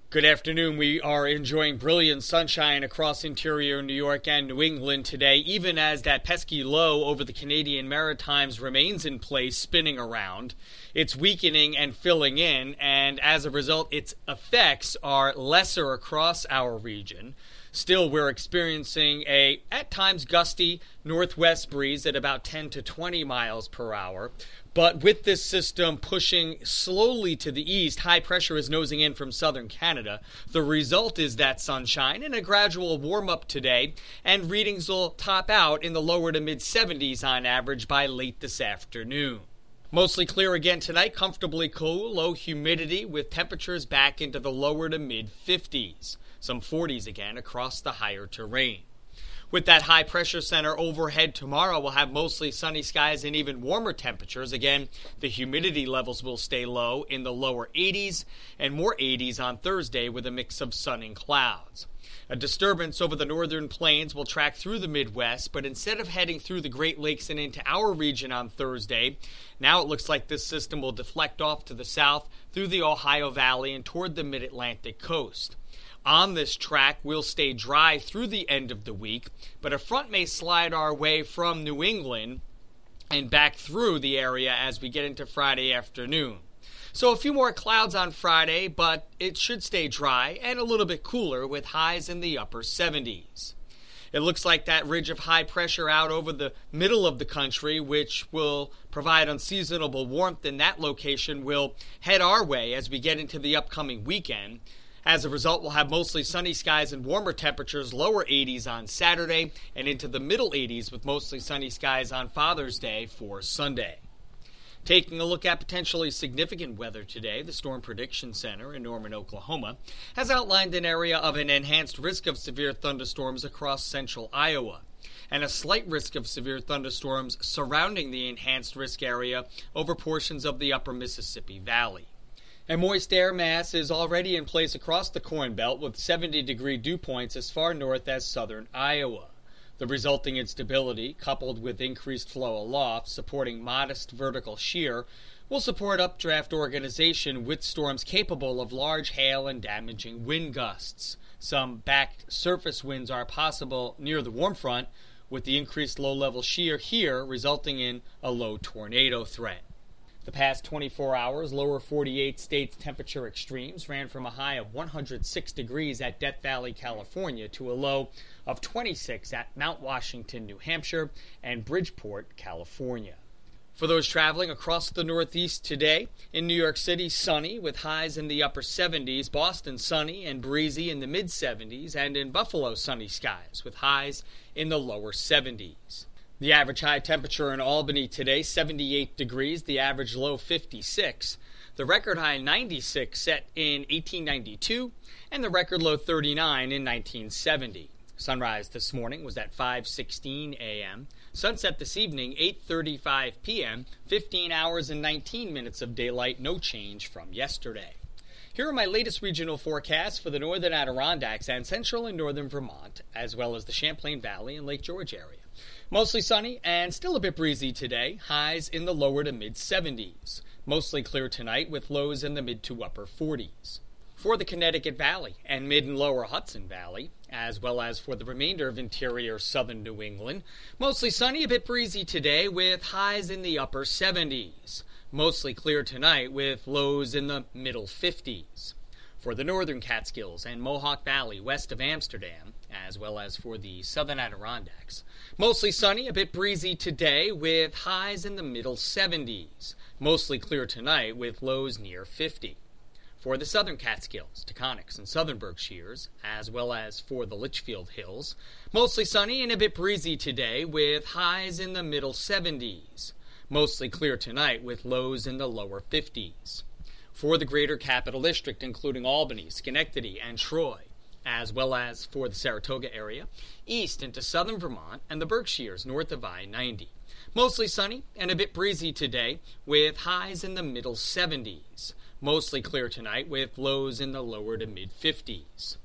Good afternoon. We are enjoying brilliant sunshine across interior New York and New England today, even as that pesky low over the Canadian Maritimes remains in place, spinning around. It's weakening and filling in, and as a result, its effects are lesser across our region. Still, we're experiencing a, at times, gusty northwest breeze at about 10 to 20 miles per hour. But with this system pushing slowly to the east, high pressure is nosing in from southern Canada. The result is that sunshine and a gradual warm-up today, and readings will top out in the lower to mid-70s on average by late this afternoon. Mostly clear again tonight, comfortably cool, low humidity with temperatures back into the lower to mid-50s. Some 40s again across the higher terrain. With that high pressure center overhead tomorrow, we'll have mostly sunny skies and even warmer temperatures. Again, the humidity levels will stay low in the lower 80s and more 80s on Thursday with a mix of sun and clouds. A disturbance over the northern plains will track through the Midwest, but instead of heading through the Great Lakes and into our region on Thursday, now it looks like this system will deflect off to the south through the Ohio Valley and toward the mid-Atlantic coast. On this track, we'll stay dry through the end of the week, but a front may slide our way from New England and back through the area as we get into Friday afternoon. So a few more clouds on Friday, but it should stay dry and a little bit cooler with highs in the upper 70s. It looks like that ridge of high pressure out over the middle of the country, which will provide unseasonable warmth in that location, will head our way as we get into the upcoming weekend. As a result, we'll have mostly sunny skies and warmer temperatures, lower 80s on Saturday and into the middle 80s with mostly sunny skies on Father's Day for Sunday. Taking a look at potentially significant weather today, the Storm Prediction Center in Norman, Oklahoma, has outlined an area of an enhanced risk of severe thunderstorms across central Iowa, and a slight risk of severe thunderstorms surrounding the enhanced risk area over portions of the upper Mississippi Valley. A moist air mass is already in place across the Corn Belt with 70-degree dew points as far north as southern Iowa. The resulting instability, coupled with increased flow aloft, supporting modest vertical shear, will support updraft organization with storms capable of large hail and damaging wind gusts. Some back surface winds are possible near the warm front, with the increased low-level shear here resulting in a low tornado threat. The past 24 hours, lower 48 states temperature extremes ran from a high of 106 degrees at Death Valley, California, to a low of 26 at Mount Washington, New Hampshire, and Bridgeport, California. For those traveling across the Northeast today, in New York City, sunny with highs in the upper 70s, Boston sunny and breezy in the mid-70s, and in Buffalo sunny skies with highs in the lower 70s. The average high temperature in Albany today, 78 degrees, the average low 56. The record high 96 set in 1892, and the record low 39 in 1970. Sunrise this morning was at 5:16 a.m. Sunset this evening, 8:35 p.m., 15 hours and 19 minutes of daylight, no change from yesterday. Here are my latest regional forecasts for the northern Adirondacks and central and northern Vermont, as well as the Champlain Valley and Lake George area. Mostly sunny and still a bit breezy today, highs in the lower to mid-70s. Mostly clear tonight with lows in the mid to upper 40s. For the Connecticut Valley and mid and lower Hudson Valley, as well as for the remainder of interior southern New England, mostly sunny, a bit breezy today with highs in the upper 70s. Mostly clear tonight with lows in the middle 50s. For the northern Catskills and Mohawk Valley west of Amsterdam, as well as for the southern Adirondacks, mostly sunny, a bit breezy today with highs in the middle 70s. Mostly clear tonight with lows near 50. For the southern Catskills, Taconics, and southern Berkshires, as well as for the Litchfield Hills, mostly sunny and a bit breezy today with highs in the middle 70s. Mostly clear tonight with lows in the lower 50s. For the greater Capital District, including Albany, Schenectady, and Troy, as well as for the Saratoga area, east into southern Vermont and the Berkshires north of I-90. Mostly sunny and a bit breezy today with highs in the middle 70s. Mostly clear tonight with lows in the lower to mid-50s.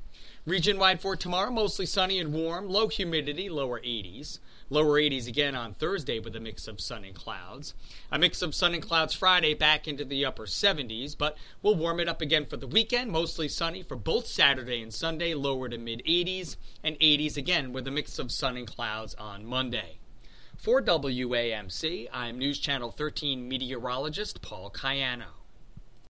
Region-wide for tomorrow, mostly sunny and warm, low humidity, lower 80s. Lower 80s again on Thursday with a mix of sun and clouds. A mix of sun and clouds Friday back into the upper 70s, but we'll warm it up again for the weekend. Mostly sunny for both Saturday and Sunday, lower to mid 80s, and 80s again with a mix of sun and clouds on Monday. For WAMC, I'm News Channel 13 meteorologist Paul Cayano.